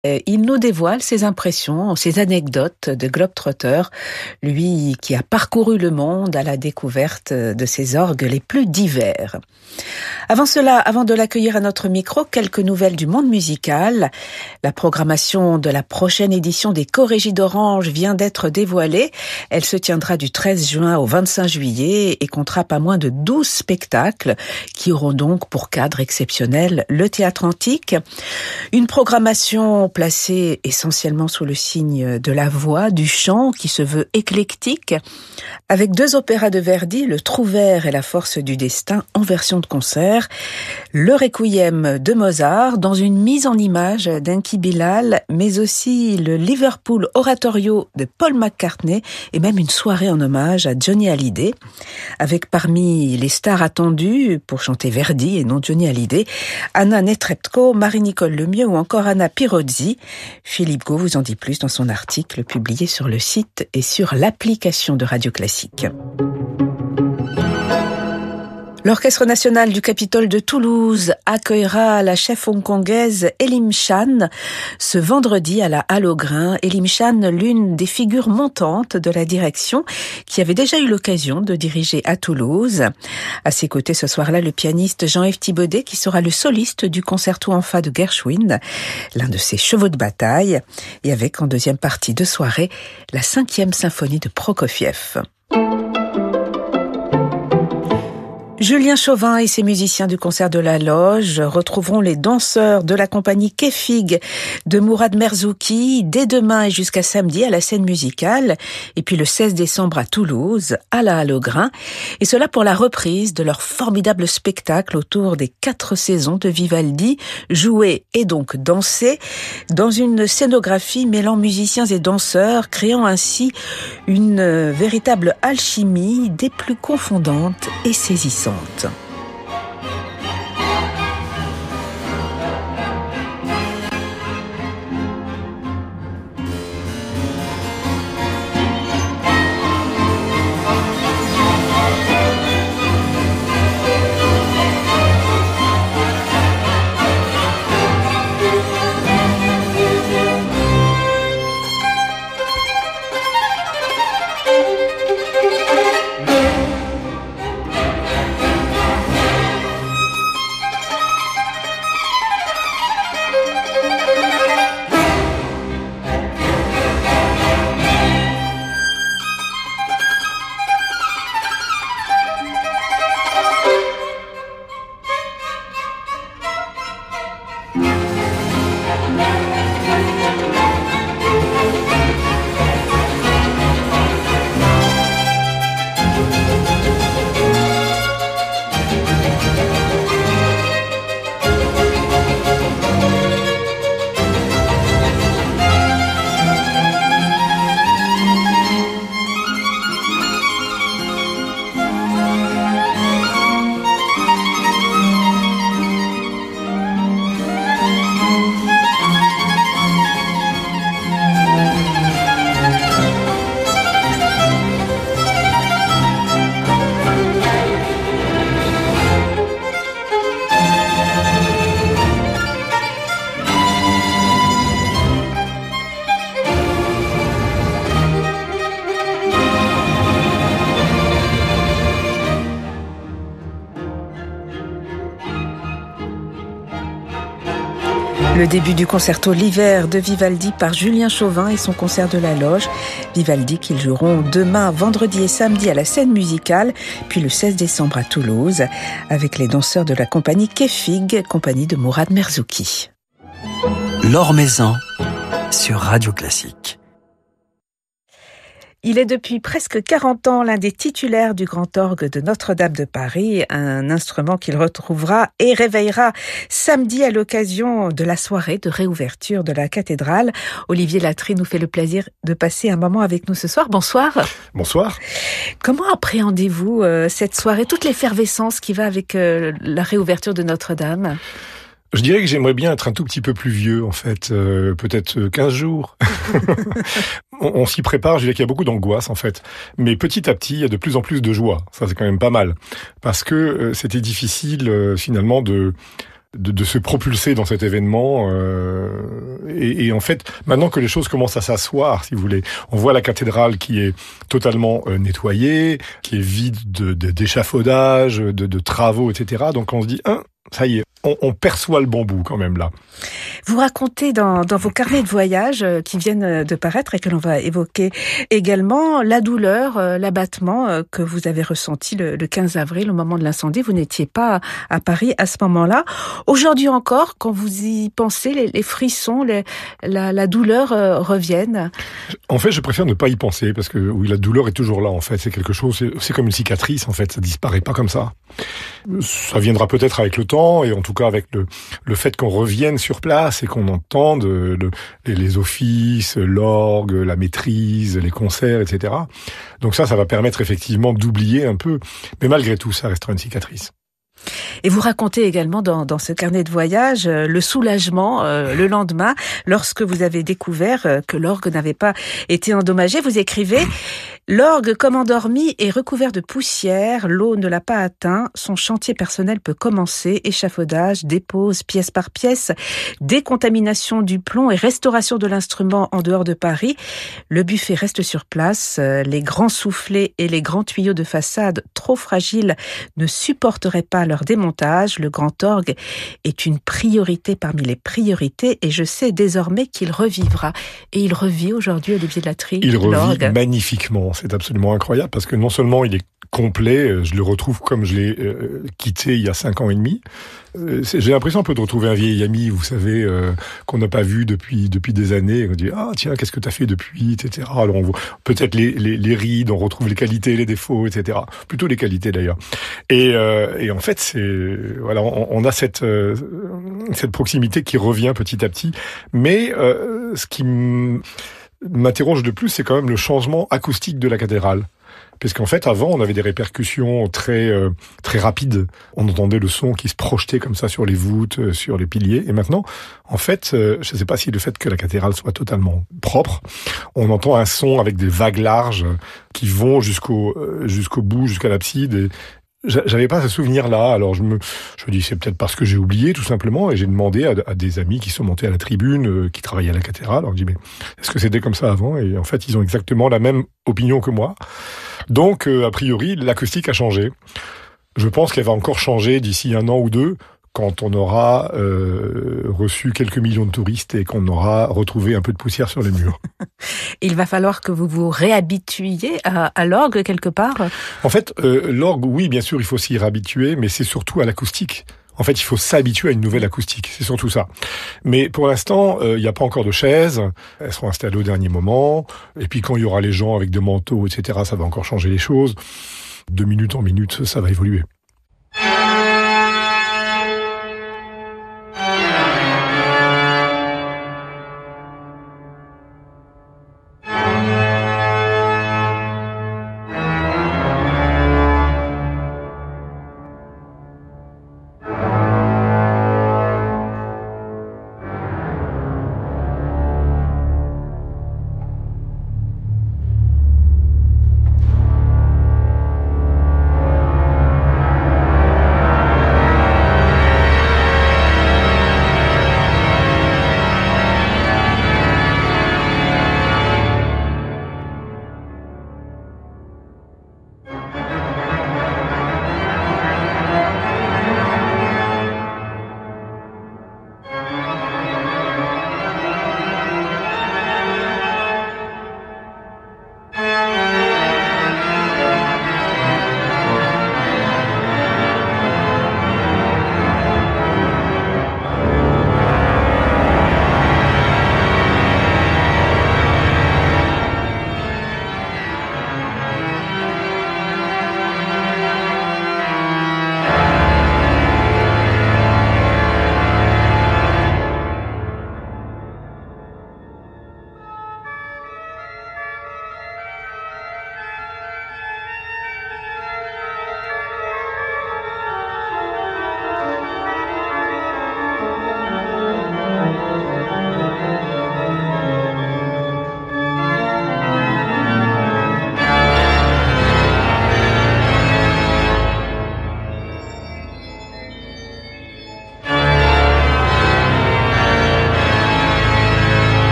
Il nous dévoile ses impressions, ses anecdotes de globe-trotter, lui qui a parcouru le monde à la découverte de ses orgues les plus divers. Avant cela, avant de l'accueillir à notre micro, quelques nouvelles du monde musical. La programmation de la prochaine édition des Corégies d'Orange vient d'être dévoilée. Elle se tiendra du 13 juin au 25 juillet et comptera pas moins de 12 spectacles qui auront donc pour cadre exceptionnel le théâtre antique. Une programmation placée essentiellement sous le signe de la voix, du chant qui se veut éclectique, avec 2 opéras de Verdi, le Trouvère et la Force du Destin en version de concert, le Requiem de Mozart dans une mise en image d'Enki Bilal, mais aussi le Liverpool Oratorio de Paul McCartney et même une soirée en hommage à Johnny Hallyday, avec parmi les stars attendues pour chanter Verdi et non Johnny Hallyday, Anna Netrebko, Marie-Nicole Lemieux ou encore Anna Pirozzi. Philippe Gau vous en dit plus dans son article publié sur le site et sur l'application de Radio Classique. L'Orchestre national du Capitole de Toulouse accueillera la chef hongkongaise Elim Chan ce vendredi à la Halle aux Grains. Elim Chan, l'une des figures montantes de la direction, qui avait déjà eu l'occasion de diriger à Toulouse. À ses côtés ce soir-là, le pianiste Jean-Yves Thibaudet, qui sera le soliste du concerto en fa de Gershwin, l'un de ses chevaux de bataille, et avec en deuxième partie de soirée la 5e symphonie de Prokofiev. Julien Chauvin et ses musiciens du concert de la Loge retrouveront les danseurs de la compagnie Kefig de Mourad Merzouki dès demain et jusqu'à samedi à la scène musicale, et puis le 16 décembre à Toulouse, à la Halle aux Grains, et cela pour la reprise de leur formidable spectacle autour des 4 saisons de Vivaldi, joué et donc dansé dans une scénographie mêlant musiciens et danseurs, créant ainsi une véritable alchimie des plus confondantes et saisissantes. Le début du concerto L'hiver de Vivaldi par Julien Chauvin et son concert de la Loge. Vivaldi qu'ils joueront demain, vendredi et samedi à la scène musicale, puis le 16 décembre à Toulouse, avec les danseurs de la compagnie Kefig, compagnie de Mourad Merzouki. Laure Maison sur Radio Classique. Il est depuis presque 40 ans l'un des titulaires du grand orgue de Notre-Dame de Paris, un instrument qu'il retrouvera et réveillera samedi à l'occasion de la soirée de réouverture de la cathédrale. Olivier Latry nous fait le plaisir de passer un moment avec nous ce soir. Bonsoir. Bonsoir. Comment appréhendez-vous cette soirée, toute l'effervescence qui va avec la réouverture de Notre-Dame ? Je dirais que j'aimerais bien être un tout petit peu plus vieux, en fait, peut-être 15 jours. On s'y prépare, je dirais qu'il y a beaucoup d'angoisse, en fait. Mais petit à petit, il y a de plus en plus de joie. Ça, c'est quand même pas mal. Parce que c'était difficile, finalement, de de se propulser dans cet événement. Et en fait, maintenant que les choses commencent à s'asseoir, si vous voulez, on voit la cathédrale qui est totalement nettoyée, qui est vide d'échafaudage, de travaux, etc. Donc on se dit, ça y est, on perçoit le bon bout quand même là. Vous racontez dans vos carnets de voyage qui viennent de paraître et que l'on va évoquer également la douleur, l'abattement que vous avez ressenti le 15 avril au moment de l'incendie. Vous n'étiez pas à Paris à ce moment-là. Aujourd'hui encore, quand vous y pensez, les frissons, la douleur reviennent. En fait, je préfère ne pas y penser parce que oui, la douleur est toujours là. En fait, c'est quelque chose, c'est comme une cicatrice. En fait, ça disparaît pas comme ça. Ça viendra peut-être avec le temps et en tout cas avec le fait qu'on revienne sur place et qu'on entende les offices, l'orgue, la maîtrise, les concerts, etc. Donc ça va permettre effectivement d'oublier un peu. Mais malgré tout, ça restera une cicatrice. Et vous racontez également dans ce carnet de voyage le soulagement le lendemain lorsque vous avez découvert que l'orgue n'avait pas été endommagé. Vous écrivez: l'orgue, comme endormi, est recouvert de poussière, l'eau ne l'a pas atteint, son chantier personnel peut commencer, échafaudage, dépose pièce par pièce, décontamination du plomb et restauration de l'instrument en dehors de Paris. Le buffet reste sur place, les grands soufflets et les grands tuyaux de façade trop fragiles ne supporteraient pas leur démontage. Le grand orgue est une priorité parmi les priorités et je sais désormais qu'il revivra. Et il revit aujourd'hui, Olivier de Latry. Il revit magnifiquement. C'est absolument incroyable parce que non seulement il est complet, je le retrouve comme je l'ai quitté il y a 5 ans et demi. J'ai l'impression un peu de retrouver un vieil ami, vous savez, qu'on n'a pas vu depuis des années. On dit tiens, qu'est-ce que t'as fait depuis, etc. Alors on voit peut-être les rides, on retrouve les qualités, les défauts, etc. Plutôt les qualités d'ailleurs. Et en fait, on a cette proximité qui revient petit à petit. Mais ce qui m'interroge de plus, c'est quand même le changement acoustique de la cathédrale. Parce qu'en fait, avant, on avait des répercussions très rapides. On entendait le son qui se projetait comme ça sur les voûtes, sur les piliers. Et maintenant, en fait, je ne sais pas si le fait que la cathédrale soit totalement propre, on entend un son avec des vagues larges qui vont jusqu'au bout, jusqu'à l'abside. Et j'avais pas ce souvenir-là, alors je me dis c'est peut-être parce que j'ai oublié tout simplement, et j'ai demandé à des amis qui sont montés à la tribune, qui travaillaient à la cathédrale, alors je dis mais est-ce que c'était comme ça avant? Et en fait ils ont exactement la même opinion que moi. Donc a priori l'acoustique a changé. Je pense qu'elle va encore changer d'ici 1 an ou 2, quand on aura reçu quelques millions de touristes et qu'on aura retrouvé un peu de poussière sur les murs. Il va falloir que vous vous réhabituiez à l'orgue quelque part. En fait, l'orgue, oui, bien sûr, il faut s'y réhabituer, mais c'est surtout à l'acoustique. En fait, il faut s'habituer à une nouvelle acoustique, c'est surtout ça. Mais pour l'instant, il n'y a pas encore de chaises, elles seront installées au dernier moment, et puis quand il y aura les gens avec des manteaux, etc., ça va encore changer les choses. De minute en minute, ça va évoluer.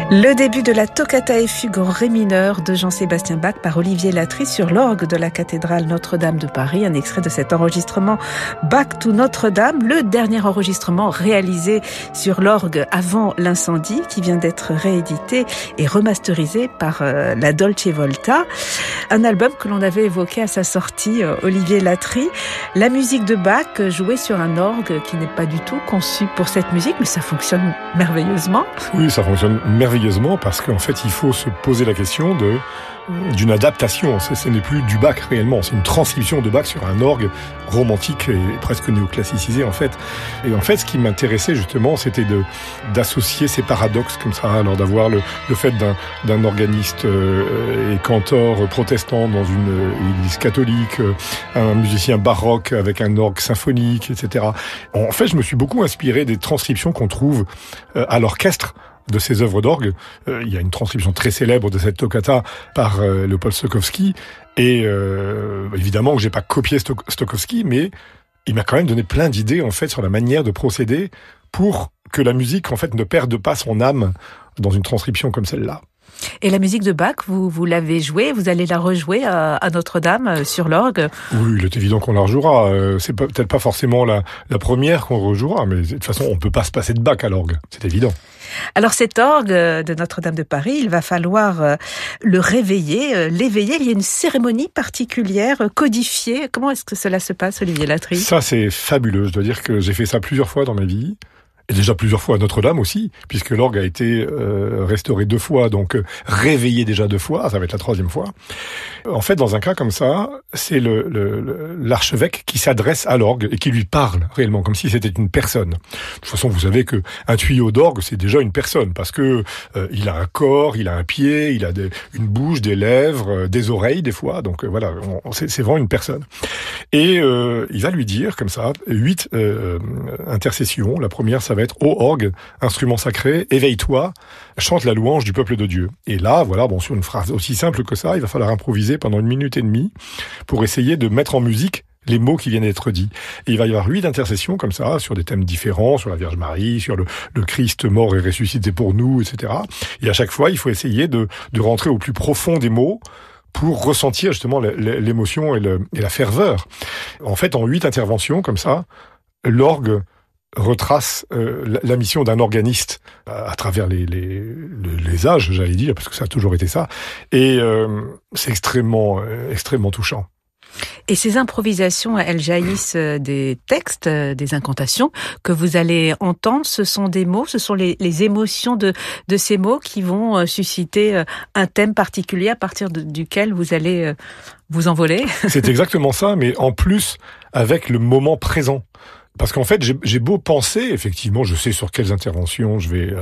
Le début de la toccata et fugue en ré mineur de Jean-Sébastien Bach par Olivier Latry sur l'orgue de la cathédrale Notre-Dame de Paris. Un extrait de cet enregistrement Bach to Notre-Dame, le dernier enregistrement réalisé sur l'orgue avant l'incendie, qui vient d'être réédité et remasterisé par la Dolce Volta. Un album que l'on avait évoqué à sa sortie, Olivier Latry. La musique de Bach jouée sur un orgue qui n'est pas du tout conçu pour cette musique, mais ça fonctionne merveilleusement. Oui, ça fonctionne merveilleusement parce qu'en fait, il faut se poser la question d'une adaptation. Ce n'est plus du Bach réellement, c'est une transcription de Bach sur un orgue romantique et presque néoclassicisé en fait. Et en fait, ce qui m'intéressait justement, c'était d'associer ces paradoxes comme ça, alors d'avoir le fait d'un organiste et cantor protestant dans une église catholique, un musicien baroque avec un orgue symphonique, etc. En fait, je me suis beaucoup inspiré des transcriptions qu'on trouve à l'orchestre de ces œuvres d'orgue. Il y a une transcription très célèbre de cette toccata par Leopold Stokowski, et évidemment que j'ai pas copié Stokowski, mais il m'a quand même donné plein d'idées en fait sur la manière de procéder pour que la musique en fait ne perde pas son âme dans une transcription comme celle-là. Et la musique de Bach, vous l'avez jouée, vous allez la rejouer à Notre-Dame sur l'orgue? Oui, il est évident qu'on la rejouera. C'est peut-être pas forcément la première qu'on rejouera, mais de toute façon, on peut pas se passer de Bach à l'orgue, c'est évident. Alors cet orgue de Notre-Dame de Paris, il va falloir le réveiller, l'éveiller. Il y a une cérémonie particulière, codifiée. Comment est-ce que cela se passe, Olivier Latry? Ça, c'est fabuleux. Je dois dire que j'ai fait ça plusieurs fois dans ma vie. Et déjà plusieurs fois à Notre-Dame aussi, puisque l'orgue a été restauré 2 fois, donc réveillé déjà 2 fois, ça va être la 3e fois. En fait, dans un cas comme ça, c'est l'archevêque qui s'adresse à l'orgue et qui lui parle réellement, comme si c'était une personne. De toute façon, vous savez que un tuyau d'orgue, c'est déjà une personne, parce que il a un corps, il a un pied, il a une bouche, des lèvres, des oreilles des fois, donc voilà, c'est vraiment une personne. Et il va lui dire, comme ça, 8 intercessions. La première, ça va être « Ô orgue, instrument sacré, éveille-toi, chante la louange du peuple de Dieu ». Et là, voilà, bon, sur une phrase aussi simple que ça, il va falloir improviser pendant 1 minute et demie pour essayer de mettre en musique les mots qui viennent d'être dits. Et il va y avoir 8 intercessions comme ça, sur des thèmes différents, sur la Vierge Marie, sur le Christ mort et ressuscité pour nous, etc. Et à chaque fois, il faut essayer de rentrer au plus profond des mots pour ressentir justement l'émotion et la ferveur. En fait, en 8 interventions comme ça, l'orgue retrace la mission d'un organiste à travers les âges, j'allais dire, parce que ça a toujours été ça, et c'est extrêmement touchant. Et ces improvisations, elles jaillissent des textes, des incantations que vous allez entendre. Ce sont des mots, ce sont les émotions de ces mots qui vont susciter un thème particulier à partir duquel vous allez vous envoler. C'est exactement ça, mais en plus avec le moment présent. Parce qu'en fait, j'ai beau penser, effectivement, je sais sur quelles interventions je vais,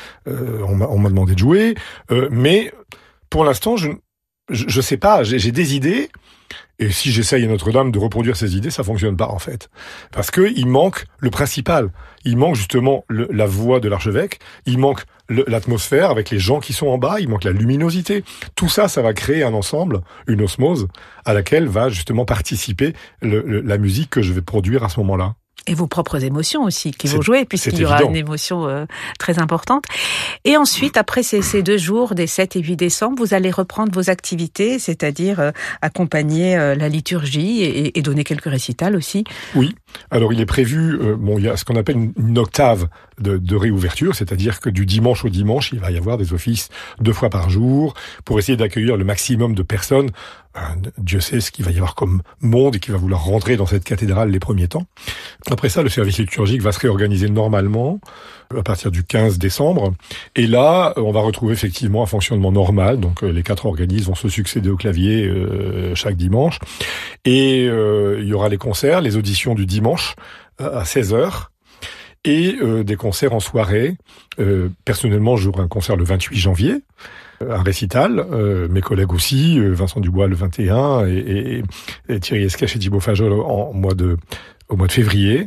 on m'a demandé de jouer, mais pour l'instant, je sais pas, j'ai des idées, et si j'essaye à Notre-Dame de reproduire ces idées, ça fonctionne pas, en fait. Parce que il manque le principal. Il manque justement la voix de l'archevêque, il manque l'atmosphère avec les gens qui sont en bas, il manque la luminosité. Tout ça, ça va créer un ensemble, une osmose, à laquelle va justement participer la musique que je vais produire à ce moment-là. Et vos propres émotions aussi qui vont jouer, puisqu'il y aura une émotion très importante. Et ensuite, après ces 2 jours, des 7 et 8 décembre, vous allez reprendre vos activités, c'est-à-dire accompagner la liturgie et donner quelques récitals aussi. Oui. Alors, il est prévu, il y a ce qu'on appelle une octave de réouverture, c'est-à-dire que du dimanche au dimanche, il va y avoir des offices 2 fois par jour pour essayer d'accueillir le maximum de personnes. Dieu sait ce qu'il va y avoir comme monde et qui va vouloir rentrer dans cette cathédrale les premiers temps. Après ça, le service liturgique va se réorganiser normalement à partir du 15 décembre. Et là, on va retrouver effectivement un fonctionnement normal. Donc, les 4 organismes vont se succéder au clavier chaque dimanche. Et il y aura les concerts, les auditions du dimanche à 16h. Et des concerts en soirée. Personnellement, j'aurai un concert le 28 janvier. Un récital, mes collègues aussi, Vincent Dubois le 21 et Thierry Esquèche et Thibaut Fajol au mois de février.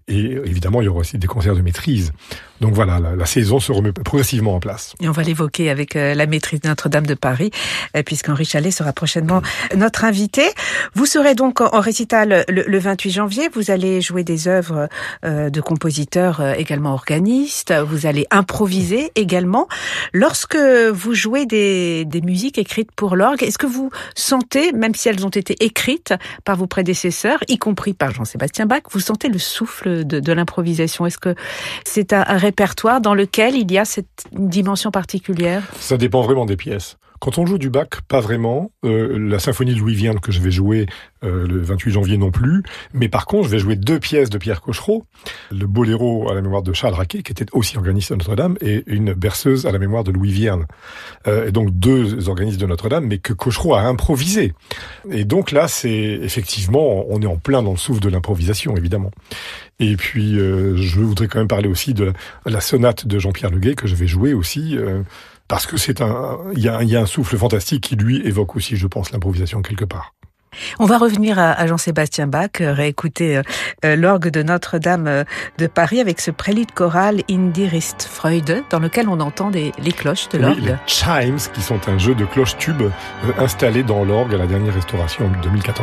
Et évidemment, il y aura aussi des concerts de maîtrise. Donc voilà, la saison se remet progressivement en place. Et on va l'évoquer avec la maîtrise de Notre-Dame de Paris, puisqu'Henri Chalet sera prochainement notre invité. Vous serez donc en récital le 28 janvier. Vous allez jouer des œuvres de compositeurs également organistes. Vous allez improviser également. Lorsque vous jouez des musiques écrites pour l'orgue, est-ce que vous sentez, même si elles ont été écrites par vos prédécesseurs, y compris par Jean-Sébastien Bach, vous sentez le souffle de l'improvisation? Est-ce que c'est un répertoire dans lequel il y a cette dimension particulière? Ça dépend vraiment des pièces. Quand on joue du Bach, pas vraiment. La symphonie de Louis Vierne que je vais jouer le 28 janvier non plus. Mais par contre, je vais jouer 2 pièces de Pierre Cochereau. Le boléro à la mémoire de Charles Raquet, qui était aussi organiste à Notre-Dame, et une berceuse à la mémoire de Louis Vierne. Et donc 2 organistes de Notre-Dame, mais que Cochereau a improvisé. Et donc là, c'est effectivement, on est en plein dans le souffle de l'improvisation, évidemment. Et puis, je voudrais quand même parler aussi de la sonate de Jean-Pierre Leguet, que je vais jouer aussi, parce que il y a un souffle fantastique qui lui évoque aussi, je pense, l'improvisation quelque part. On va revenir à Jean-Sébastien Bach, réécouter l'orgue de Notre-Dame de Paris avec ce prélude choral In dir ist Freude, dans lequel on entend les cloches de l'orgue. Oui, les chimes, qui sont un jeu de cloches-tubes installé dans l'orgue à la dernière restauration en 2014.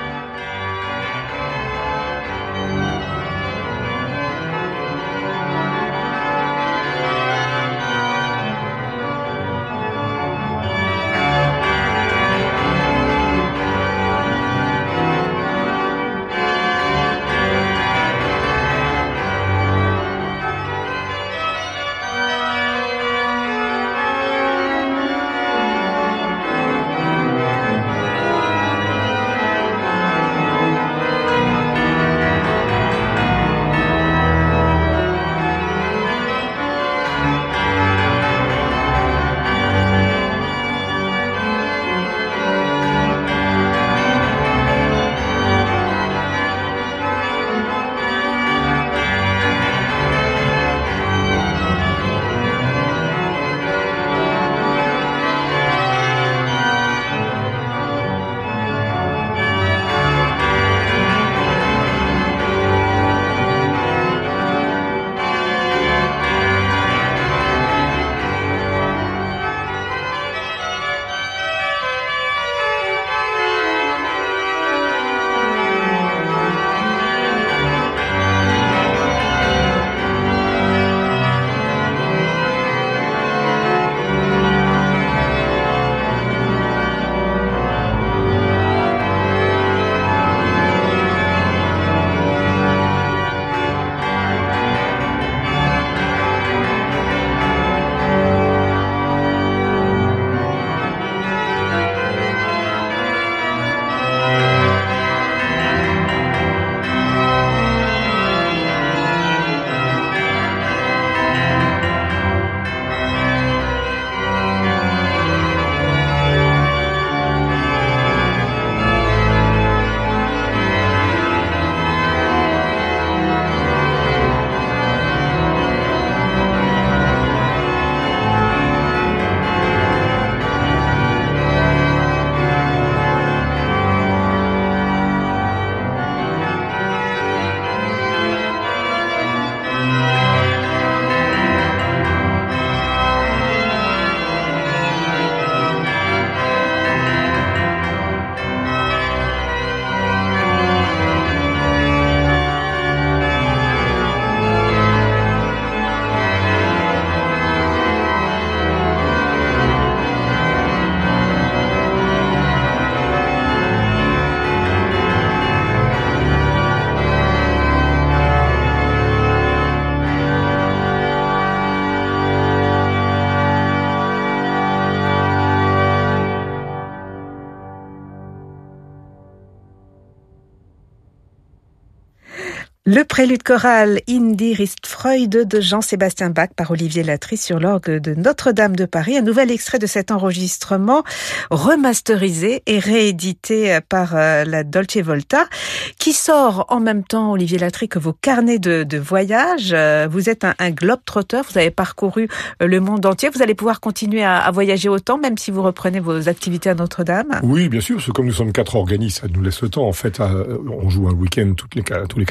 Le prélude choral In dir ist Freude de Jean-Sébastien Bach par Olivier Latry sur l'orgue de Notre-Dame de Paris. Un nouvel extrait de cet enregistrement remasterisé et réédité par la Dolce Volta qui sort en même temps, Olivier Latry, que vos carnets de voyage. Vous êtes un globe-trotteur, vous avez parcouru le monde entier. Vous allez pouvoir continuer à voyager autant, même si vous reprenez vos activités à Notre-Dame? Oui, bien sûr, parce que comme nous sommes 4 organistes, ça nous laisse le temps. En fait, on joue un week-end tous les 4 week-ends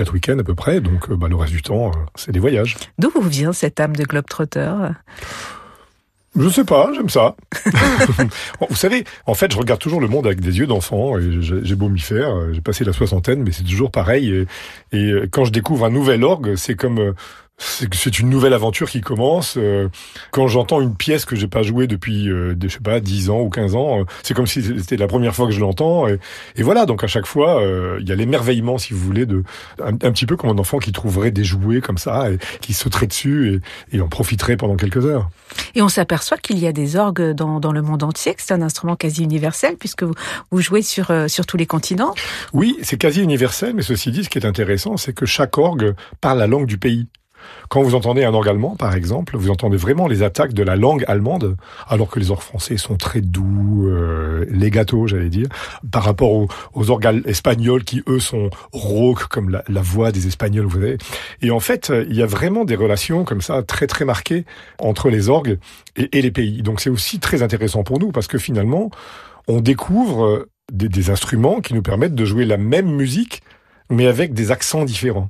à peu près. Donc le reste du temps, c'est des voyages. D'où vous vient cette âme de globe-trotter ? Je sais pas, j'aime ça. Vous savez, en fait, je regarde toujours le monde avec des yeux d'enfant, et j'ai beau m'y faire, j'ai passé la soixantaine, mais c'est toujours pareil. Et quand je découvre un nouvel orgue, c'est comme... C'est une nouvelle aventure qui commence. Quand j'entends une pièce que j'ai pas jouée depuis, 10 ans ou 15 ans, c'est comme si c'était la première fois que je l'entends. Et voilà, donc à chaque fois, il y a l'émerveillement, si vous voulez, un petit peu comme un enfant qui trouverait des jouets comme ça, et qui sauterait dessus et en profiterait pendant quelques heures. Et on s'aperçoit qu'il y a des orgues dans le monde entier, que c'est un instrument quasi universel, puisque vous jouez sur tous les continents. Oui, c'est quasi universel, mais ceci dit, ce qui est intéressant, c'est que chaque orgue parle la langue du pays. Quand vous entendez un orgue allemand, par exemple, vous entendez vraiment les attaques de la langue allemande, alors que les orgues français sont très doux, legato, j'allais dire, par rapport aux orgues espagnols qui, eux, sont rauques, comme la voix des Espagnols, vous savez. Et en fait, il y a vraiment des relations comme ça, très très marquées, entre les orgues et les pays. Donc c'est aussi très intéressant pour nous, parce que finalement, on découvre des instruments qui nous permettent de jouer la même musique, mais avec des accents différents.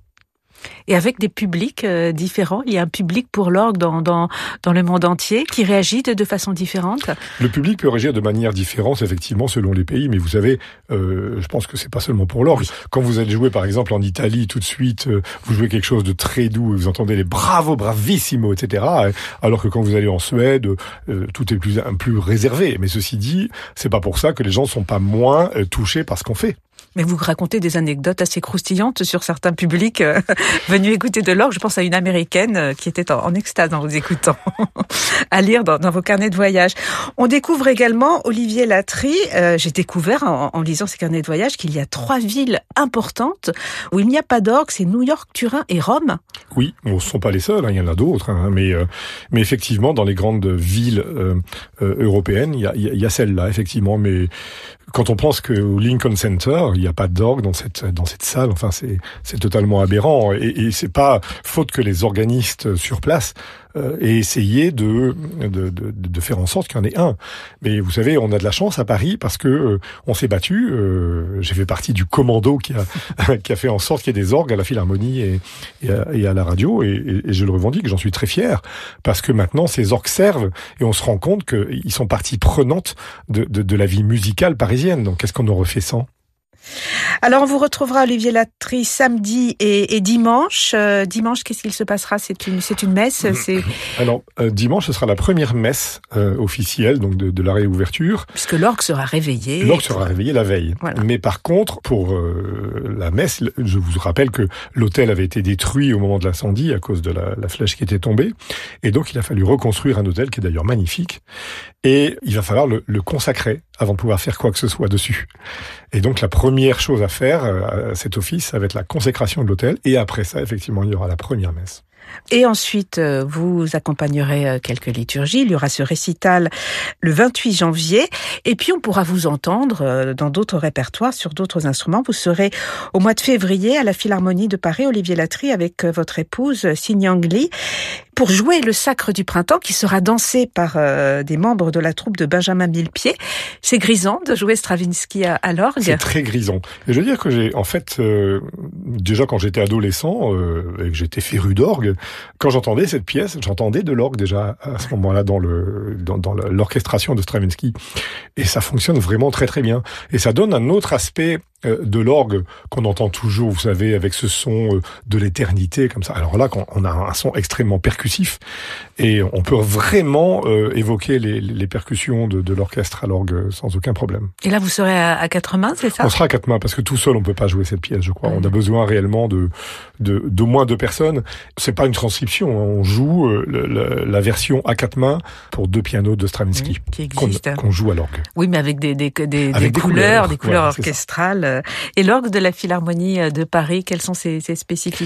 Et avec des publics différents. Il y a un public pour l'orgue dans le monde entier qui réagit de façon différente. Le public peut réagir de manière différente, effectivement, selon les pays. Mais vous savez, je pense que c'est pas seulement pour l'orgue. Quand vous allez jouer, par exemple, en Italie, tout de suite, vous jouez quelque chose de très doux et vous entendez les bravo, bravissimo, etc. Alors que quand vous allez en Suède, tout est plus réservé. Mais ceci dit, c'est pas pour ça que les gens sont pas moins touchés par ce qu'on fait. Mais vous racontez des anecdotes assez croustillantes sur certains publics venus écouter de l'orgue. Je pense à une Américaine qui était en extase en vous écoutant, à lire dans vos carnets de voyage. On découvre également Olivier Latry. J'ai découvert en lisant ces carnets de voyage qu'il y a 3 villes importantes où il n'y a pas d'orgue. C'est New York, Turin et Rome. Oui, ce ne sont pas les seuls, il y en a d'autres. Mais effectivement, dans les grandes villes européennes, il y a celle-là, effectivement. Mais quand on pense qu'au Lincoln Center, il n'y a pas d'orgue dans cette salle, enfin c'est totalement aberrant. Et c'est pas faute que les organistes sur place aient essayé de faire en sorte qu'il y en ait un. Mais vous savez, on a de la chance à Paris parce que on s'est battu. J'ai fait partie du commando qui a fait en sorte qu'il y ait des orgues à la Philharmonie et à la radio, et je le revendique, j'en suis très fier, parce que maintenant ces orgues servent et on se rend compte qu'ils sont partie prenante de la vie musicale parisienne. Donc qu'est-ce qu'on en refait sans ? Alors, on vous retrouvera, Olivier Latry, samedi et dimanche. Dimanche, qu'est-ce qu'il se passera ? C'est une messe. Alors, dimanche, ce sera la première messe officielle, donc de la réouverture. Puisque l'orgue sera réveillé. L'orgue sera réveillé la veille. Voilà. Mais par contre, pour la messe, je vous rappelle que l'hôtel avait été détruit au moment de l'incendie à cause de la flèche qui était tombée. Et donc, il a fallu reconstruire un hôtel qui est d'ailleurs magnifique. Et il va falloir le consacrer avant de pouvoir faire quoi que ce soit dessus. Et donc, la première chose à faire à cet office, ça va être la consécration de l'hôtel. Et après ça, effectivement, il y aura la première messe. Et ensuite, vous accompagnerez quelques liturgies. Il y aura ce récital le 28 janvier. Et puis, on pourra vous entendre dans d'autres répertoires, sur d'autres instruments. Vous serez au mois de février à la Philharmonie de Paris, Olivier Latry, avec votre épouse, Sin Young Lee, pour jouer le Sacre du Printemps, qui sera dansé par des membres de la troupe de Benjamin Millepied. C'est grisant de jouer Stravinsky à l'orgue. C'est très grisant. Et je veux dire que déjà quand j'étais adolescent, et que j'étais féru d'orgue, quand j'entendais cette pièce, j'entendais de l'orgue déjà à ce moment-là dans l'orchestration de Stravinsky. Et ça fonctionne vraiment très très bien. Et ça donne un autre aspect de l'orgue qu'on entend toujours, vous savez, avec ce son de l'éternité comme ça. Alors là, on a un son extrêmement percussif et on peut vraiment évoquer les percussions de l'orchestre à l'orgue sans aucun problème. Et là, vous serez à 4 mains, c'est ça ? On sera à 4 mains parce que tout seul, on peut pas jouer cette pièce, je crois. On a besoin réellement d'au moins 2 personnes. C'est pas une transcription, hein. On joue la version à 4 mains pour 2 pianos de Stravinsky, oui, qui existe, qu'on joue à l'orgue. Oui, mais avec des couleurs orchestrales. Et l'orgue de la Philharmonie de Paris, quelles sont ses spécificités ?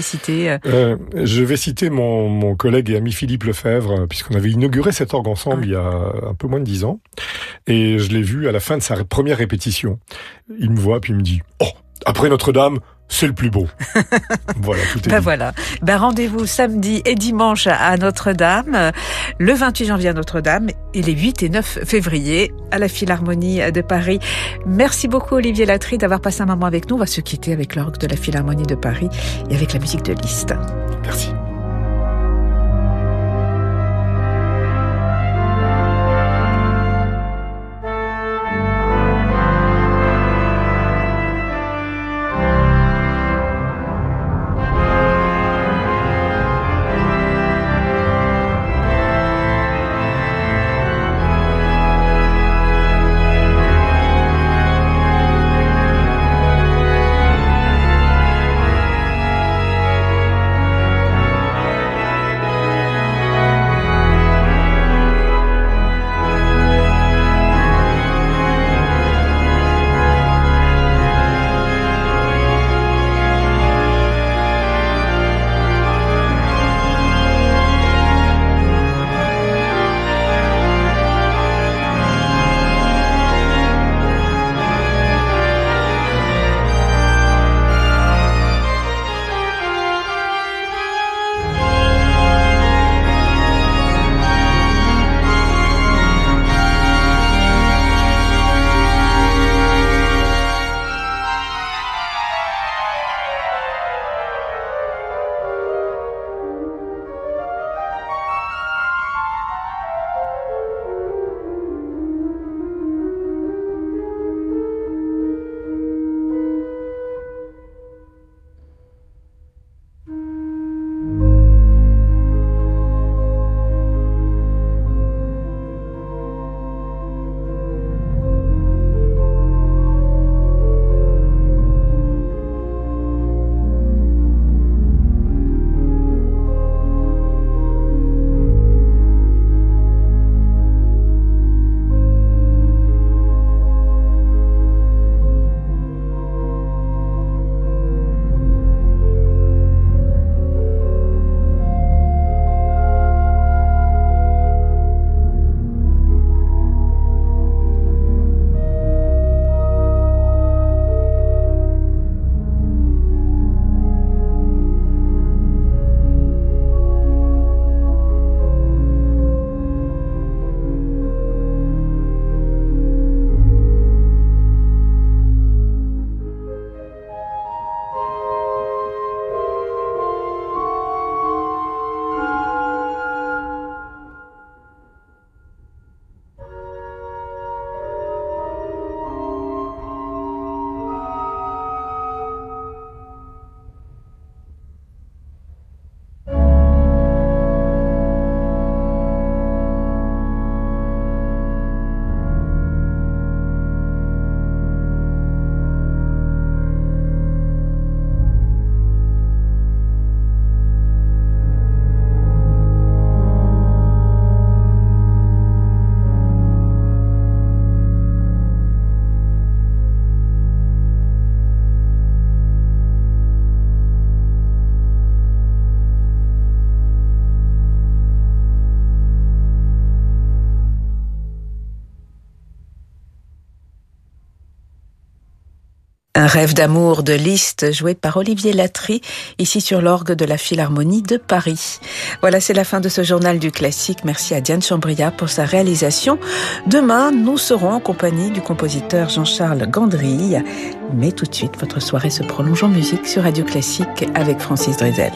Je vais citer mon collègue et ami Philippe Lefebvre, puisqu'on avait inauguré cet orgue ensemble il y a un peu moins de 10 ans. Et je l'ai vu à la fin de sa première répétition. Il me voit, puis il me dit « Oh, après Notre-Dame, c'est le plus beau. Voilà, tout est dit. Voilà. Rendez-vous samedi et dimanche à Notre-Dame, le 28 janvier à Notre-Dame et les 8 et 9 février à la Philharmonie de Paris. Merci beaucoup Olivier Latry d'avoir passé un moment avec nous. On va se quitter avec l'orgue de la Philharmonie de Paris et avec la musique de Liszt. Merci. Un rêve d'amour de Liszt, joué par Olivier Latry, ici sur l'orgue de la Philharmonie de Paris. Voilà, c'est la fin de ce journal du classique. Merci à Diane Chambria pour sa réalisation. Demain, nous serons en compagnie du compositeur Jean-Charles Gandrille. Mais tout de suite, votre soirée se prolonge en musique sur Radio Classique avec Francis Drezel.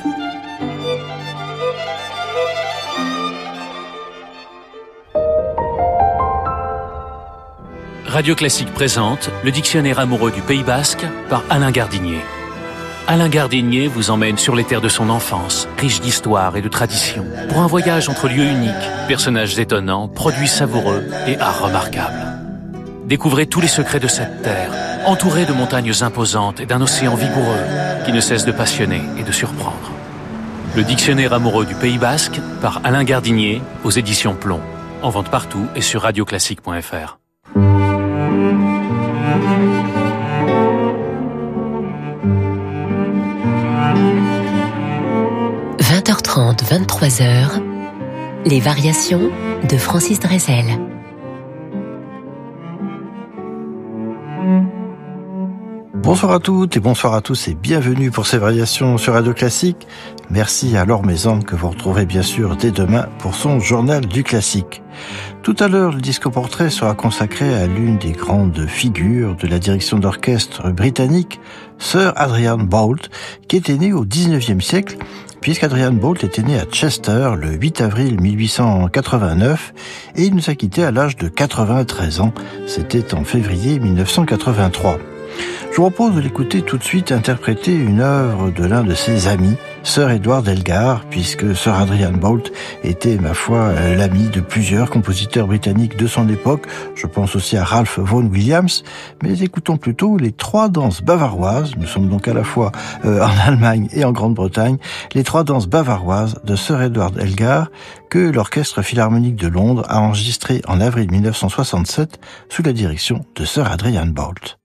Radio Classique présente le dictionnaire amoureux du Pays Basque par Alain Gardinier. Alain Gardinier vous emmène sur les terres de son enfance, riches d'histoire et de traditions, pour un voyage entre lieux uniques, personnages étonnants, produits savoureux et art remarquable. Découvrez tous les secrets de cette terre, entourée de montagnes imposantes et d'un océan vigoureux qui ne cesse de passionner et de surprendre. Le dictionnaire amoureux du Pays Basque par Alain Gardinier aux éditions Plomb. En vente partout et sur radioclassique.fr. 20h30, 23h, les variations de Francis Drezel. Bonsoir à toutes et bonsoir à tous et bienvenue pour ces variations sur Radio Classique. Merci à Laure Maison que vous retrouverez bien sûr dès demain pour son journal du classique. Tout à l'heure, le disco-portrait sera consacré à l'une des grandes figures de la direction d'orchestre britannique, Sir Adrian Boult, qui était né au 19e siècle, puisqu'Adrian Boult était né à Chester le 8 avril 1889 et il nous a quittés à l'âge de 93 ans. C'était en février 1983. Je vous propose de l'écouter tout de suite interpréter une œuvre de l'un de ses amis, Sir Edward Elgar, puisque Sir Adrian Boult était, ma foi, l'ami de plusieurs compositeurs britanniques de son époque. Je pense aussi à Ralph Vaughan Williams, mais écoutons plutôt les trois danses bavaroises. Nous sommes donc à la fois en Allemagne et en Grande-Bretagne. Les trois danses bavaroises de Sir Edward Elgar, que l'Orchestre Philharmonique de Londres a enregistré en avril 1967 sous la direction de Sir Adrian Boult.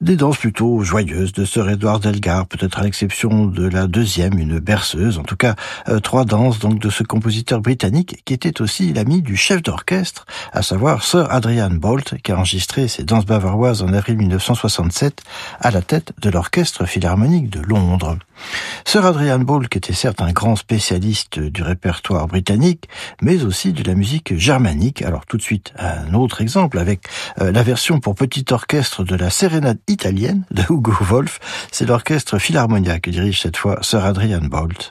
Des danses plutôt joyeuses de Sir Edward Elgar, peut-être à l'exception de la deuxième, une berceuse. En tout cas, 3 danses donc de ce compositeur britannique qui était aussi l'ami du chef d'orchestre, à savoir Sir Adrian Boult, qui a enregistré ces danses bavaroises en avril 1967 à la tête de l'Orchestre Philharmonique de Londres. Sir Adrian Boult était certes un grand spécialiste du répertoire britannique, mais aussi de la musique germanique. Alors tout de suite, un autre exemple avec la version pour petit orchestre de la Sérénade italienne de Hugo Wolf. C'est l'Orchestre Philharmonia que dirige cette fois Sir Adrian Boult.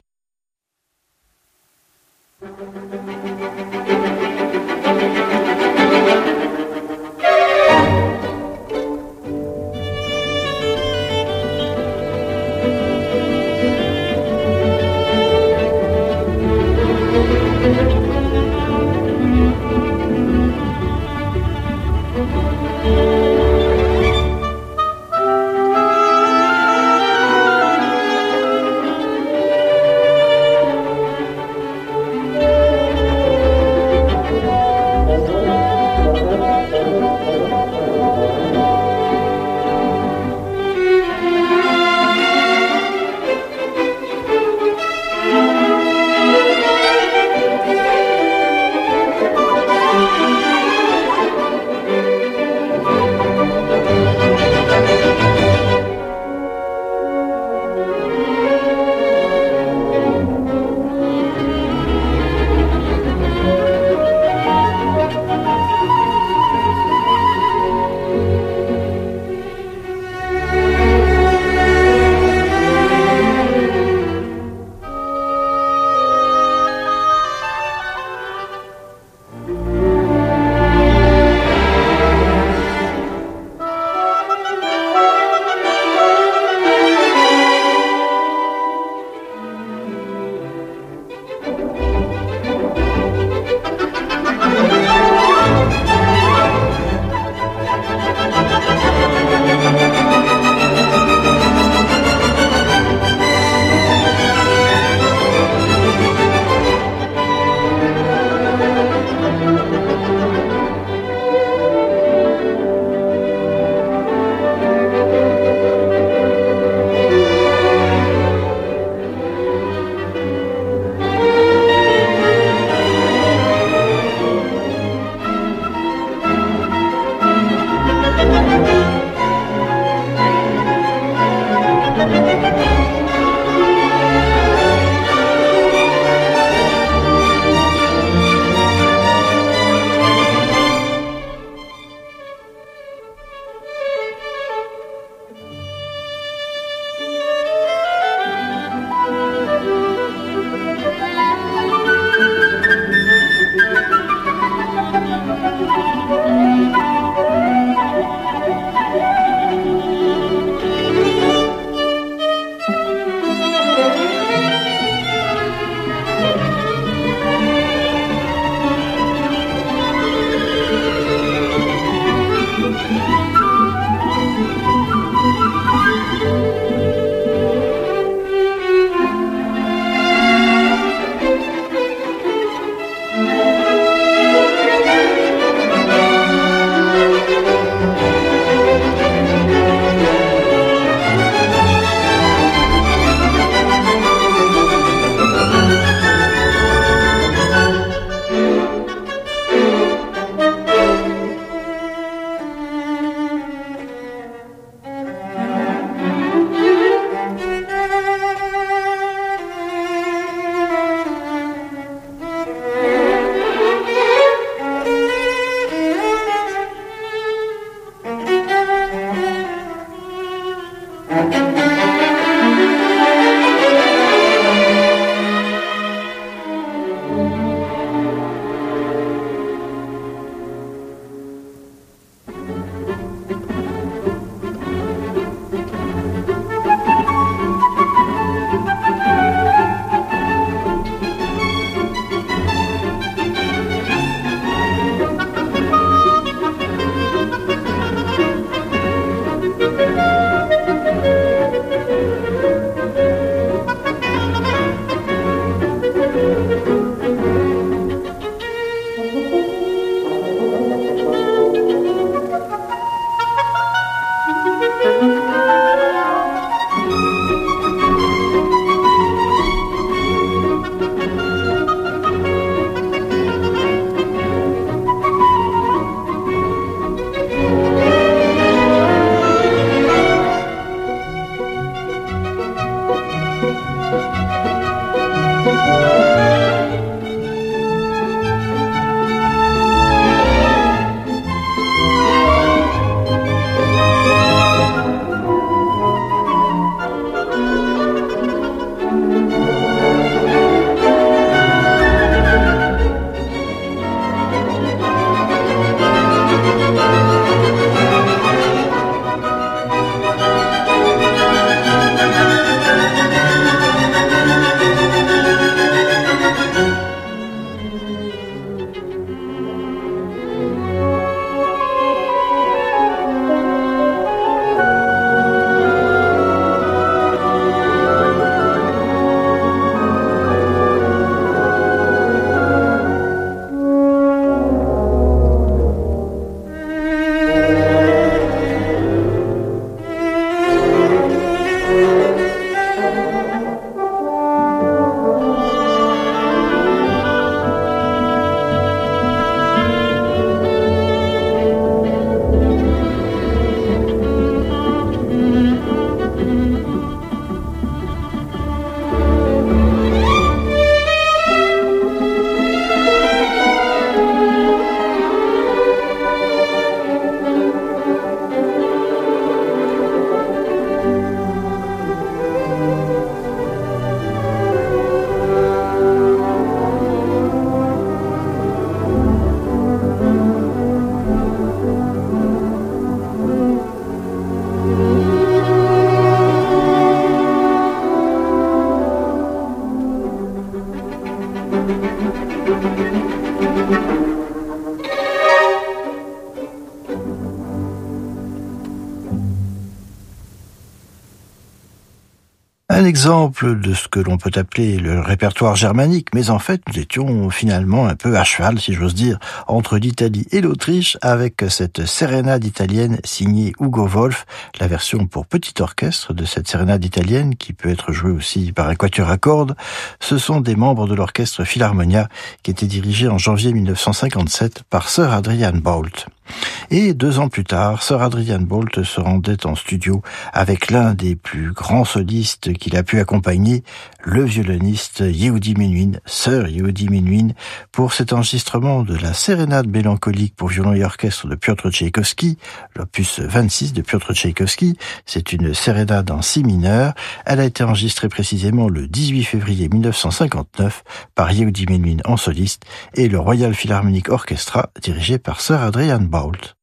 Un exemple de ce que l'on peut appeler le répertoire germanique, mais en fait, nous étions finalement un peu à cheval, si j'ose dire, entre l'Italie et l'Autriche, avec cette sérénade italienne signée Ugo Wolf, la version pour petit orchestre de cette sérénade italienne, qui peut être jouée aussi par un quatuor à cordes. Ce sont des membres de l'orchestre Philharmonia, qui était dirigé en janvier 1957 par Sir Adrian Boult. Et 2 ans plus tard, Sir Adrian Boult se rendait en studio avec l'un des plus grands solistes qu'il a pu accompagner, le violoniste Yehudi Menuhin, Sir Yehudi Menuhin, pour cet enregistrement de la sérénade mélancolique pour violon et orchestre de Piotr Tchaïkovski, l'opus 26 de Piotr Tchaïkovski. C'est une sérénade en si mineur. Elle a été enregistrée précisément le 18 février 1959 par Yehudi Menuhin en soliste et le Royal Philharmonic Orchestra dirigé par Sir Adrian Boult.